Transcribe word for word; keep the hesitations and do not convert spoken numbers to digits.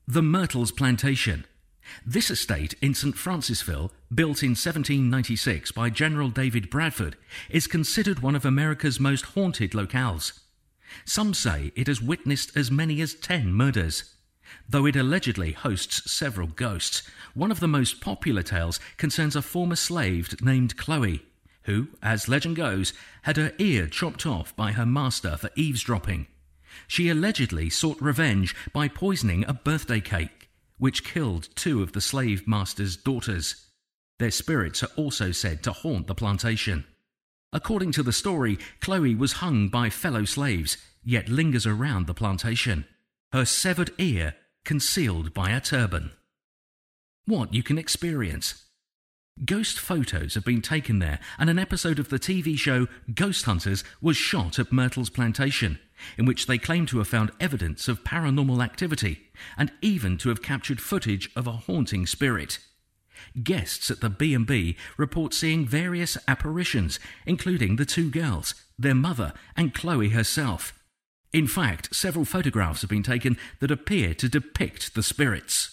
The Myrtles Plantation. This estate in Saint Francisville, built in seventeen ninety-six by General David Bradford, is considered one of America's most haunted locales. Some say it has witnessed as many as ten murders. Though it allegedly hosts several ghosts, one of the most popular tales concerns a former slave named Chloe, who, as legend goes, had her ear chopped off by her master for eavesdropping. She allegedly sought revenge by poisoning a birthday cake, which killed two of the slave master's daughters. Their spirits are also said to haunt the plantation. According to the story, Chloe was hung by fellow slaves, yet lingers around the plantation, her severed ear concealed by a turban. What you can experience. Ghost photos have been taken there, and an episode of the T V show Ghost Hunters was shot at Myrtles Plantation, in which they claim to have found evidence of paranormal activity, and even to have captured footage of a haunting spirit. Guests at the B and B report seeing various apparitions, including the two girls, their mother, and Chloe herself. In fact, several photographs have been taken that appear to depict the spirits.